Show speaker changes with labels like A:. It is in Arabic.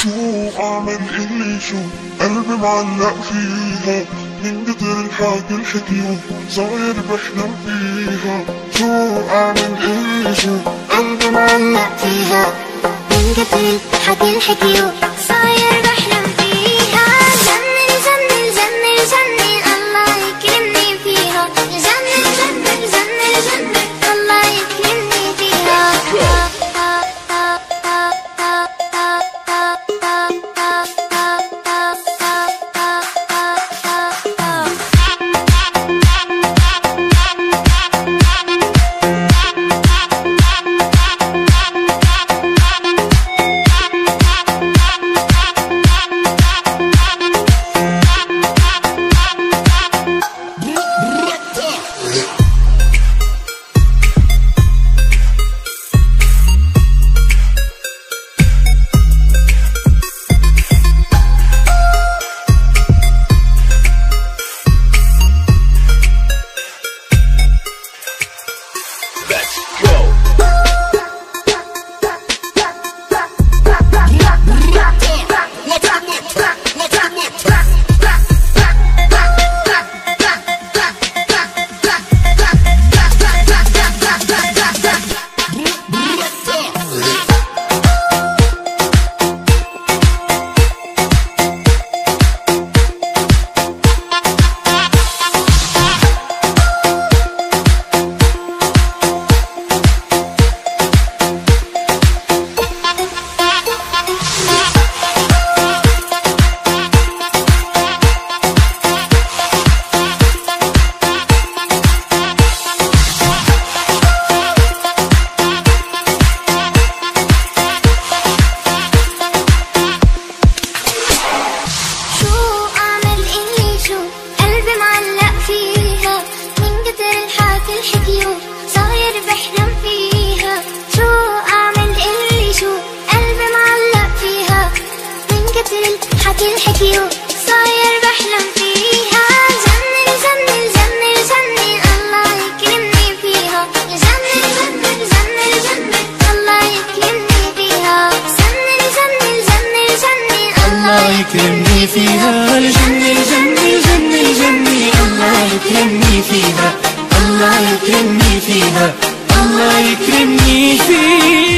A: شو اعمل اللي شو قلبي معلق فيها من كتر الحكي الحكيو صاير بحلم فيها. شو اعمل اللي شو قلبي معلق فيها من كتر الحكي الحكيو صاير بحلم فيها. جنن جنن جنن جنن الله يكرمني فيها. جنن جنن جنن جنن الله يكرمني فيها. الحكيو صاير بحلم فيها. جنن جنن جنن جنن الله يكرمني فيها. جنن جنن جنن جنن الله يكرمني فيها. جنن جنن جنن جنن الله يكرمني فيها. جنن جنن جنن جنن الله يكرمني فيها. الله يكرمني فيها. الله يكرمني فيها.